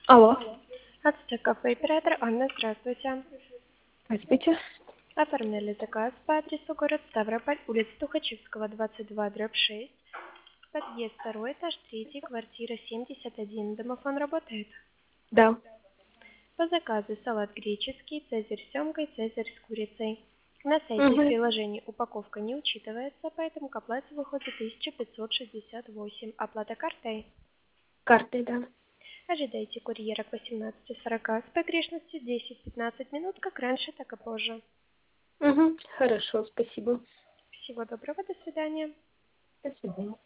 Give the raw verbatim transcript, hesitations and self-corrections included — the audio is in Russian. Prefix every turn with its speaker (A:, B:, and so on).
A: Алло.
B: Ацтек кафе, оператор Анна, здравствуйте.
A: Здравствуйте.
B: Оформляли заказ по адресу город Ставрополь, улица Тухачевского, двадцать два, дробь шесть, подъезд второй этаж, третий, квартира семьдесят один. Домофон работает?
A: Да.
B: По заказу салат греческий, цезарь с семгой, цезарь с курицей. На сайте и в
A: Угу.
B: приложении упаковка не учитывается, поэтому к оплате выходит тысяча пятьсот шестьдесят восемь. Оплата картой.
A: Картой, да.
B: Ожидайте курьера к восемнадцати сорока с погрешностью десять-пятнадцать минут, как раньше, так и позже.
A: Угу. Хорошо, спасибо.
B: Всего доброго, до свидания.
A: До свидания.